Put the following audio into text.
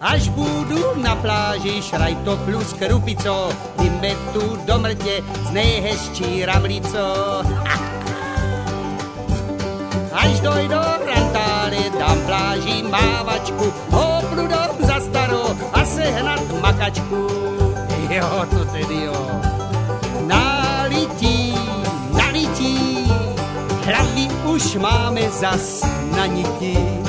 Až budu na pláži šrajto plus krupico, jdeme tu do mrtě s nejhezčí ramlico. Až dojdu rantály, dám pláži mávačku, hopnu dom za starou a sehnat makačku. Jo, to tedy jo. Nalití, hlavy už máme zas na nití.